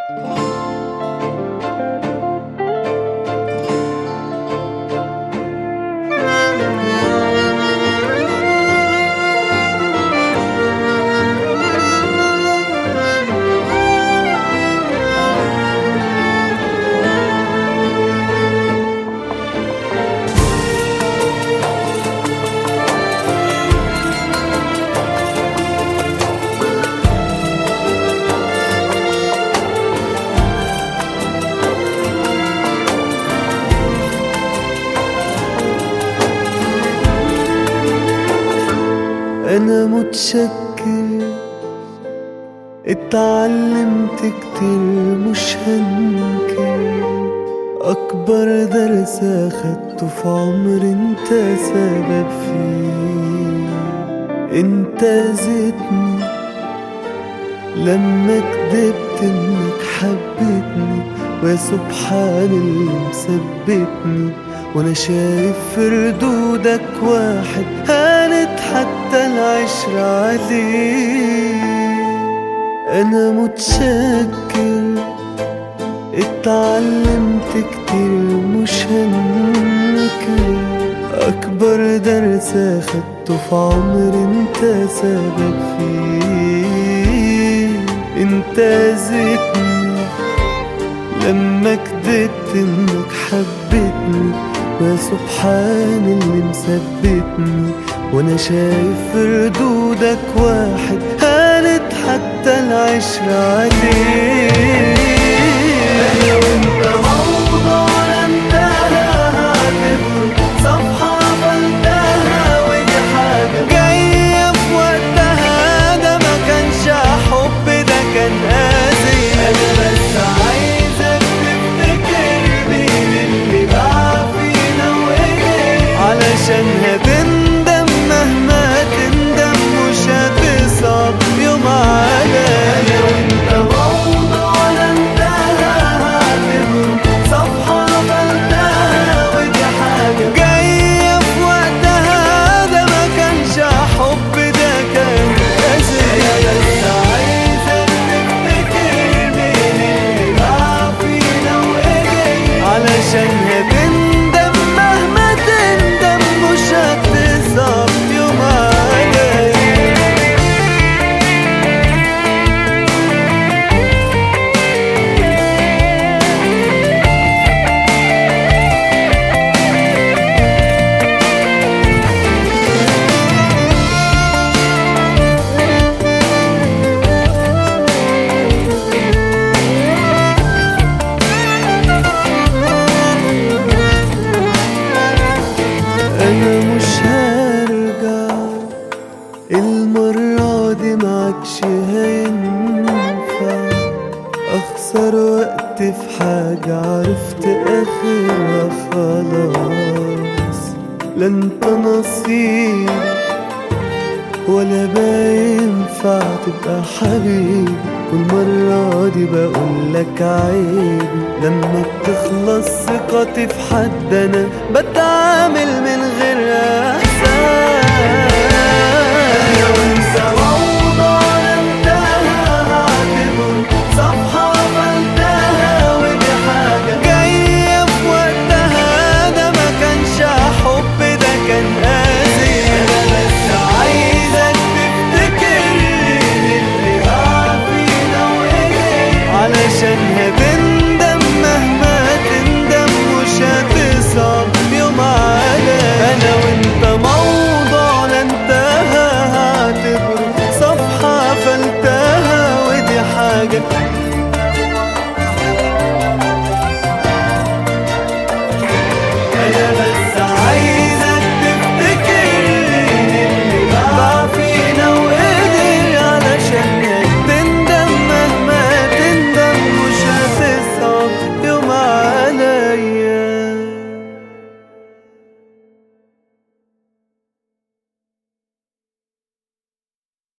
أنا متشكر، اتعلمت كتير مش هنكر. أكبر درس أخدته في عمري انت سبب فيه. انت زدتني لما كدبت انك حبيتني، ويا سبحان اللي مثبتني. وانا شايف في ردودك واحد هانت حتى العشرة عليه. انا متشكر، اتعلمت كتير مش هنكر. اكبر درس اخدته في عمري انت سبب فيه. انت زدتني لما كدبت انك حبيتني، ويا سبحان اللي مثبتني. وانا شايف في ردودك واحد هانت حتى العشرة عليه. انا وانت موضوعنا انتهى، هعتبره صفحة قفلتها، ودي حاجة جاية في وقتها. ده ما كانش حب، ده كان قاسي. انا بس عايزك تفتكر مين اللي باع فينا وايه، علشان هتندم مهما تندم، مش هتصعب يوم عليا. انا وانت موضوعنا انتهى، هعتبره صفحة قفلتها، ودي حاجة جاية في وقتها. ده ما كانش حب، ده كان قاسي. انا بس عايزك تفتكر مين اللي باع فينا وايه، علشان هتندم مهما تندم، مش هتصعب يوم عليا. أنا مش هرجع المرة دي، معكش هينفع أخسر وقت في حاجة عرفت آخرها خلاص. لا انت نصيب ولا بينفع تبقى حبيبي، والمرة دي بقولك عيب. لما بتخلص ثقتي في حد أنا بتعامل من غير إحساس. أنا وانت موضوعنا انتهى، هعتبره صفحة قفلتها، ودي حاجة جاية في وقتها. ده ما كانش حب، ده كان قاسي. أنا بس عايزك تفتكر مين اللي باع فينا وايه، علشان هدي